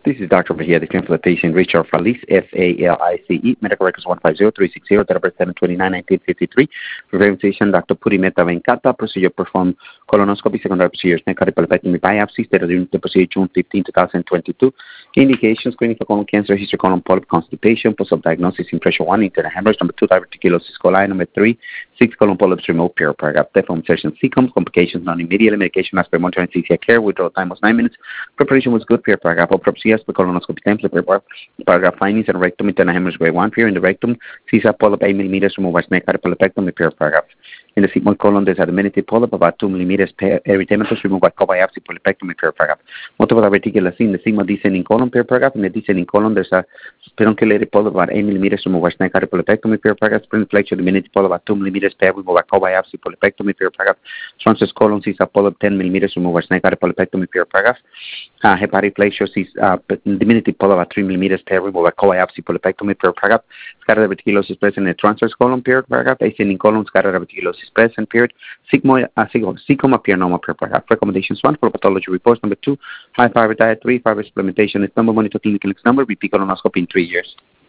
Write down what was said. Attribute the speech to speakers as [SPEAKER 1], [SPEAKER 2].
[SPEAKER 1] This is Dr. Bahia, the clinical patient, Richard Falice, Falice, medical records 150360, date of birth 7/29/1953. Presentation, Dr. Purimeta Venkata, procedure performed colonoscopy, secondary procedures, necropolypectomy biopsy, state of the procedure June 15, 2022. Indications, clinical colon cancer, history colon polyp, constipation, post-op diagnosis, impression 1, internal hemorrhage, number 2, diverticulosis coli, number 3, 6 colon polyps removed, paragraph, deform session sequence, complications, non-immediate medication, as per monitoring CCI care, withdrawal time was 9 minutes, preparation was good, paragraph, autopsy, as per colonoscopy template, paragraph, findings and rectum, internal hemorrhage grade 1, in the rectum, CSA polyp 8 millimeters, removed by snake polypectomy, paragraph. In the sigmoid colon, there's a diminutive polyp about 2 millimeters erythematous, removed by co-biopsy polypectomy, paragraph. Multiple diverticular in the sigmoid descending colon, paragraph. In the descending colon, there's a pedunculated polyp about 8 millimeters, removed by snake polypectomy, paragraph. Spring flexion, diminutive polyp about 2 millimeters, removed by co-biopsy polypectomy, paragraph. Transverse colon, CSA polyp 10 millimeters, removed by snake polypectomy, paragraph. Hepatic flexure, diminutive polyp about 3 millimeters, removed by co-biopsy polypectomy, paragraph. Scattered diverticulosis present in the transverse colon, paragraph. Ascending colon, scattered diverticulosis present, period. Sigmoid, cecum appear normal, paragraph. Recommendations 1 for pathology reports. Number 2, high fiber diet. 3, fiber supplementation is number. Monitor clinical number. Repeat colonoscopy in 3 years.